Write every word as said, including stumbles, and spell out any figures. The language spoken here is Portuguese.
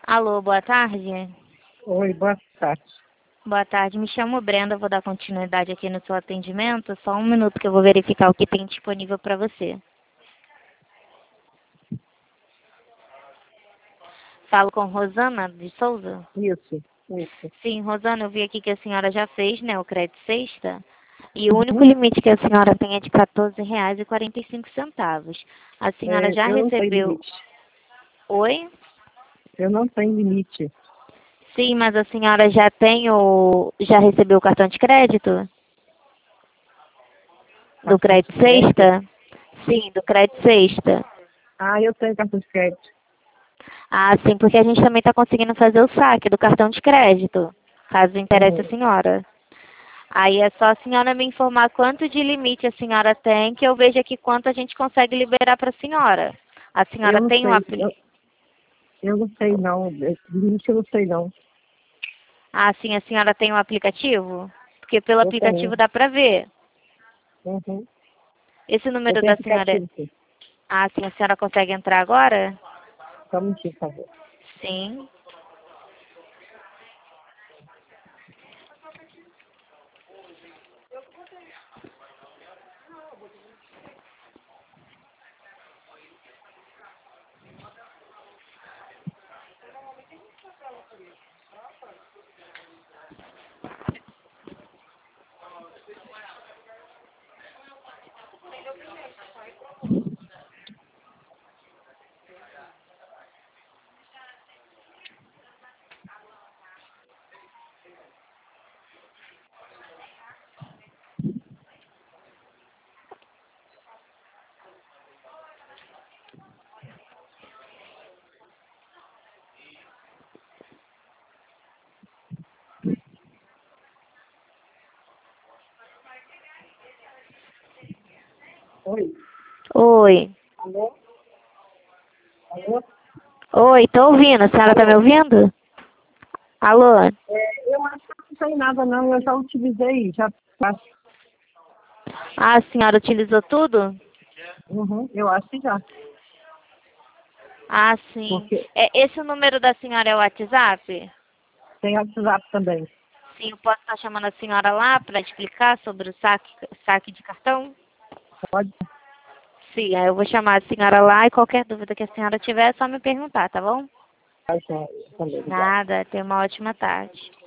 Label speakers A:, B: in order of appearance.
A: Alô, boa tarde.
B: Oi, boa tarde.
A: Boa tarde, me chamo Brenda, vou dar continuidade aqui no seu atendimento. Só um minuto que eu vou verificar o que tem disponível para você. Falo com Rosana de Souza?
B: Isso, isso.
A: Sim, Rosana, eu vi aqui que a senhora já fez, né, o crédito sexta. E o único limite que a senhora tem é de quatorze reais e quarenta e cinco centavos. A senhora
B: É,
A: já
B: eu não tenho
A: recebeu...
B: limite.
A: Oi?
B: Eu não tenho limite.
A: Sim, mas a senhora já tem o... já recebeu o cartão de crédito? Do
B: Cartão
A: crédito
B: de crédito?
A: sexta? Sim, do crédito sexta.
B: Ah, eu tenho cartão de crédito.
A: Ah, sim, porque a gente também está conseguindo fazer o saque do cartão de crédito, caso interesse a
B: Uhum.
A: senhora. Aí é só a senhora me informar quanto de limite a senhora tem, que eu vejo aqui quanto a gente consegue liberar para a senhora. A
B: Eu
A: senhora
B: não
A: tem um
B: sei.
A: apli...
B: Eu, eu não sei, não. Limite eu não sei, não.
A: Ah, sim, a senhora tem um aplicativo? Porque pelo
B: Eu tenho.
A: aplicativo dá para ver.
B: Uhum.
A: Esse
B: Eu
A: número
B: tenho
A: da senhora é...
B: aplicativo, sim.
A: Ah, sim, a senhora consegue entrar agora?
B: Só um minutinho, por favor.
A: Sim.
B: Oi.
A: Oi.
B: Alô? Alô?
A: Oi, tô ouvindo. A senhora tá me
B: Alô?
A: ouvindo? Alô?
B: É, eu acho que não sei nada, não. Eu já utilizei. Já faço.
A: Ah, a senhora utilizou tudo?
B: Uhum. Eu acho que já.
A: Ah, sim.
B: Porque
A: É, esse número da senhora é o WhatsApp?
B: tem WhatsApp também.
A: Sim, eu posso estar chamando a senhora lá para explicar sobre o saque, saque de cartão?
B: Pode.
A: Sim, aí eu vou chamar a senhora lá e qualquer dúvida que a senhora tiver é só me perguntar, tá bom?
B: Tá, já. Também, obrigada.
A: Nada, tenha uma ótima tarde.